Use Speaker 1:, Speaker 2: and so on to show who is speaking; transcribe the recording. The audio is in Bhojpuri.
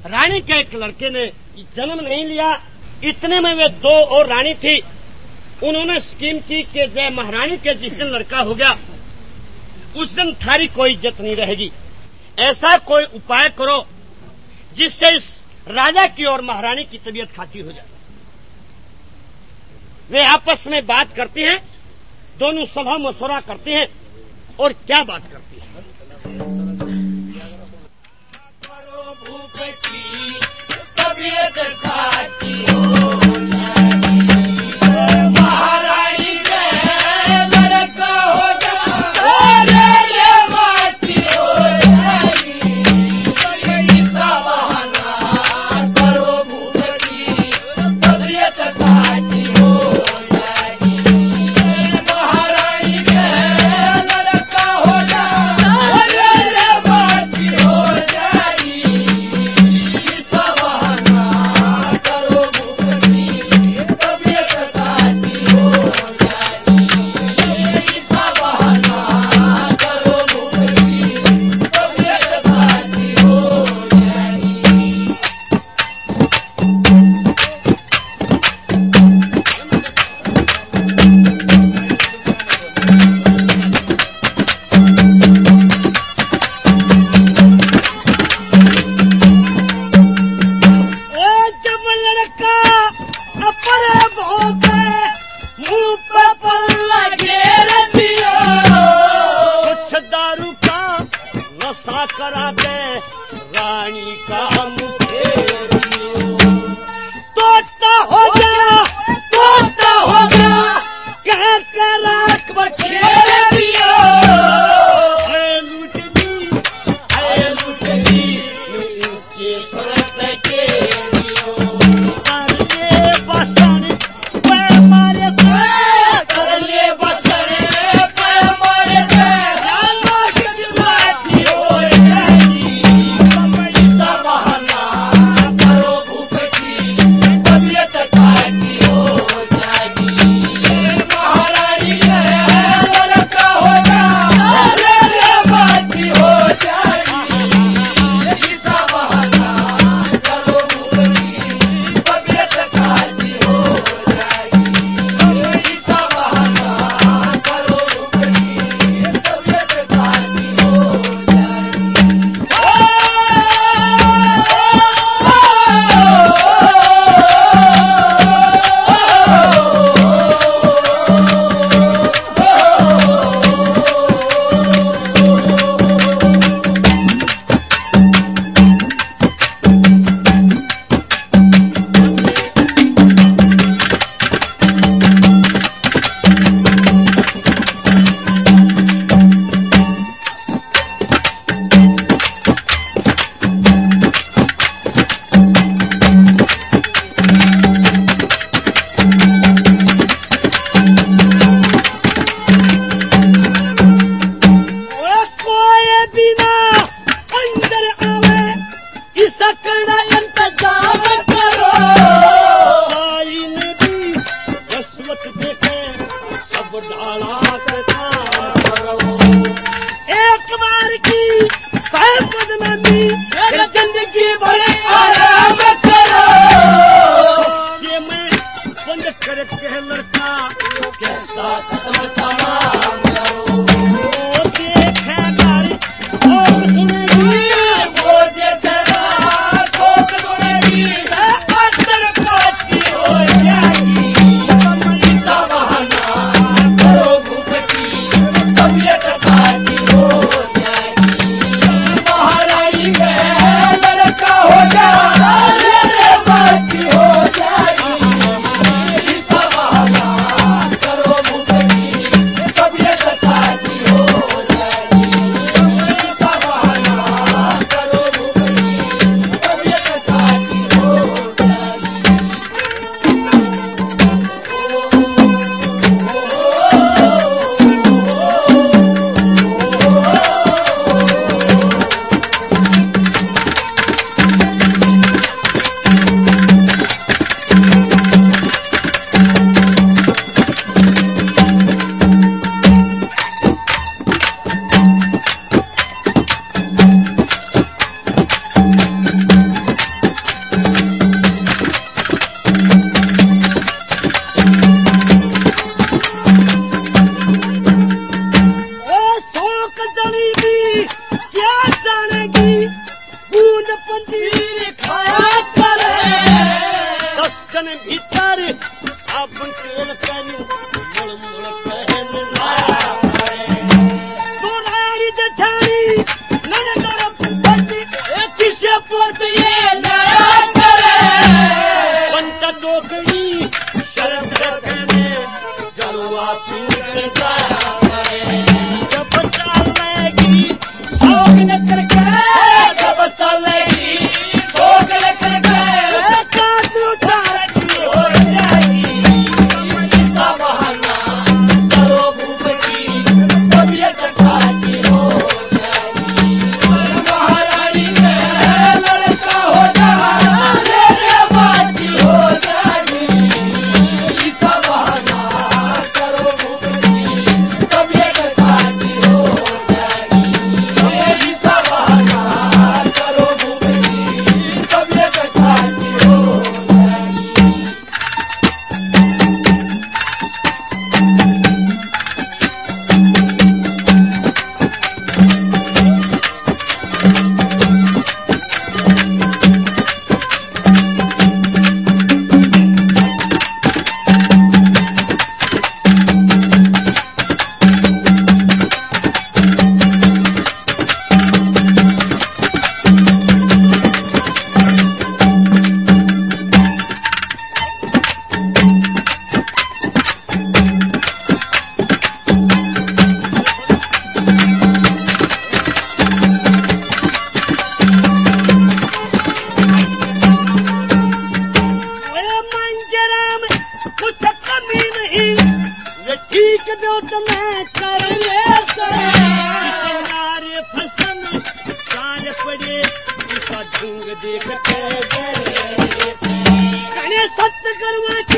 Speaker 1: रानी के एक लड़के ने जन्म नहीं लिया। इतने में वे 2 और रानी थी। उन्होंने स्कीम की कि जय महारानी के जिस दिन लड़का हो गया उस दिन थारी कोई इज्जत नहीं रहेगी। ऐसा कोई उपाय करो जिससे इस राजा की और महारानी की तबीयत खाती हो जाए। वे आपस में बात करते हैं, दोनों सलाह मशवरा करते हैं और क्या बात करती है।
Speaker 2: भूख की तबीयत खाती हो महारानी के लड़का हो जाए माटी हो जाएगी। बहाना करो भूख की तबीयत खाती हो महारानी के लड़का हो जाए माटी हो जाएगी। बहाना करो भूख की तबीयत खाती हो बहाना करो भूख की तबीयत खाती हो
Speaker 1: जब लड़का अपने भोंपे मुंह पे पल्ला
Speaker 2: घेर दियो
Speaker 1: कुछ दारू का नशा करा दे रानी का मुझे तोता हो गया कह कर राख
Speaker 2: घेर दियो
Speaker 1: लूट दी
Speaker 2: नीचे फरक के दियो
Speaker 1: मारे बसन पे मारे
Speaker 2: कर ले बसरे पे मर लाठी हो जाएगी। बहाना करो भूख की तबीयत खाती हो जाएगी। महारानी के लड़का हो जाए माटी हो जाएगी। बहाना करो भूख की तबीयत खाती हो जाएगी। बहाना करो भूख की तबीयत खाती हो
Speaker 1: कोई बिना अंदर आवे इसका इंतजाम
Speaker 2: करो
Speaker 1: साई ने भी रिश्वत देके सब डाला करता करो। एक बार की सहमत में भी
Speaker 2: जिंदगी बड़े आराम करो
Speaker 1: ये मैं बंद करके लड़का
Speaker 2: कैसा खत्म तमाम करो
Speaker 1: वो देखे गाड़ी और सुनेगी
Speaker 2: वो देखना ठोक सुनेगी
Speaker 1: पंजीर
Speaker 2: खाया करे
Speaker 1: 10 जन भीतर साबुन तेल पहन मुड़ मुड़ पहन
Speaker 2: आया करे
Speaker 1: तुम्हारी जठानी नन तरफ बंदी
Speaker 2: किसे पुत ये नया करे
Speaker 1: पंच टोकरी
Speaker 2: शर्म रखने जलवा पीर जाया करे
Speaker 1: जब चलेगी
Speaker 2: शोक न करके जब चलेगी शोक न करके
Speaker 1: काट उठाती
Speaker 2: हो जाएगी ऐसा बहाना करो भूख की तबीयत खाती हो जाएगी महारानी से लड़का हो जाए बाती हो जाएगी ऐसा बहाना करो भूख की तबीयत खाती हो जाएगी ऐसा बहाना करो भूख की तबीयत खाती हो जाएगी
Speaker 1: मंजराम कुछ कमी नहीं वे ठीक दो तुम्हें करने से किनारे फसन कान पड़े उसका ढूंग देख के गले से कने सत्य करवा